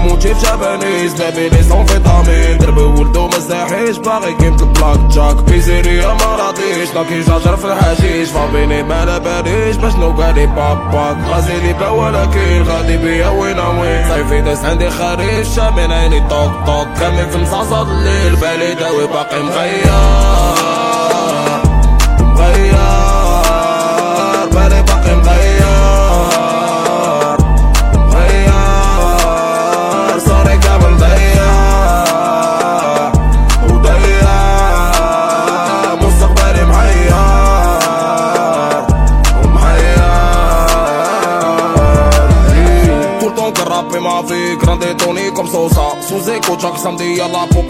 موتي في جابانيز بابي لي سونفيتامين دربي ولدو مزاحيش باغي كيمت البلاك جاك بيزيريا مراضيش لاكي جاجر في الحشيش فابيني ما باليش باش نوقالي باباك غازيلي با ولكن غادي بيا وين وين صيفي داس عندي خريف شامين عيني طوق طوق كامل في مصاصة الليل بالي داوي باقي مغير بالي باقي مغير صاري كامل ضيع وضيع مستقبلي محير Tout le temps que rapper ma vie, grande Tony comme Sosa. Sous écoute chaque samedi à la pop